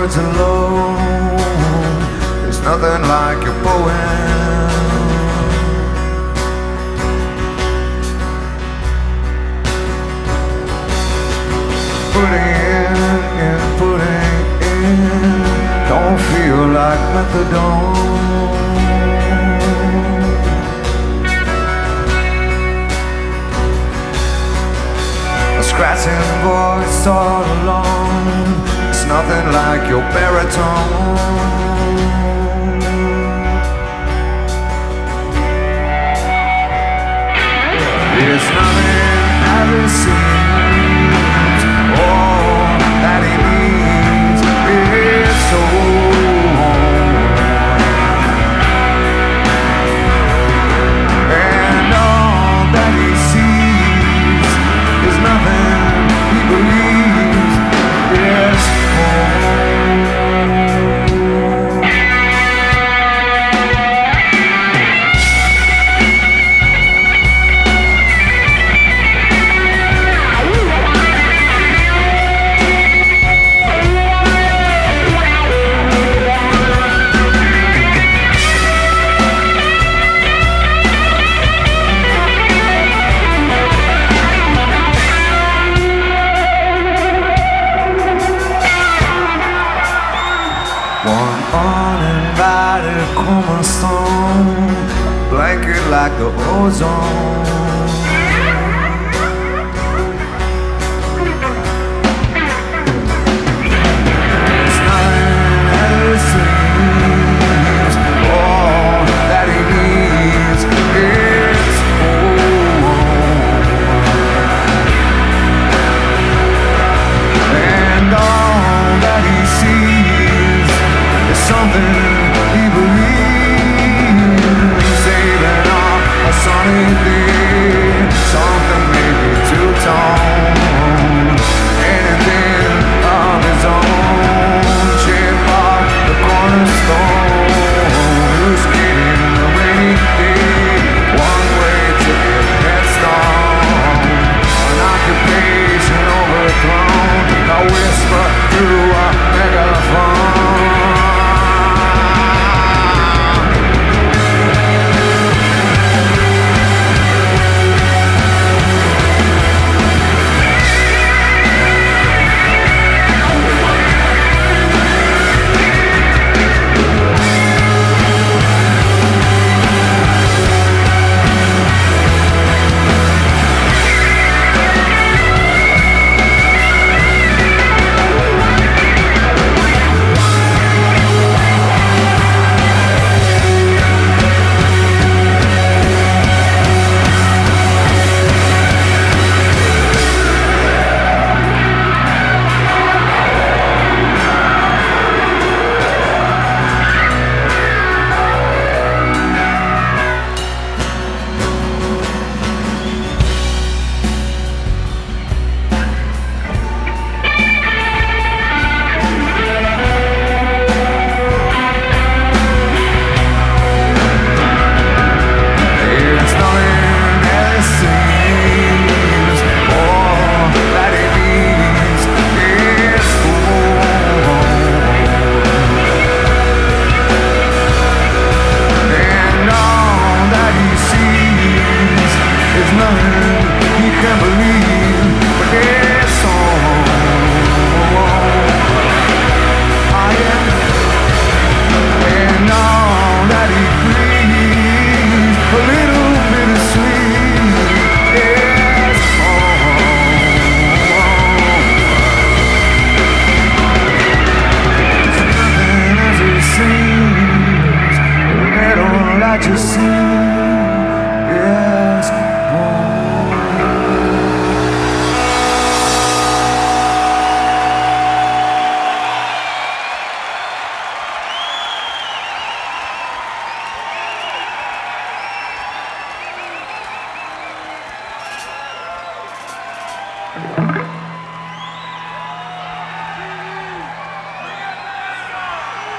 words alone. There's nothing like your poem. Putting in, don't feel like methadone. A scratching voice all alone. It's nothing like your baritone. It's nothing as it seems. All that he needs is soul. And all that he sees is nothing he believes is cornerstone, blanket like the ozone. It's nothing as it seems. All that he needs is home. And all that he sees is something he believes, saving off a sunny day, something maybe two-tone, anything of his own, shape of the cornerstone, who's getting the rainy day, one way to get headstrong, an occupation overthrown, a whisper through a megaphone.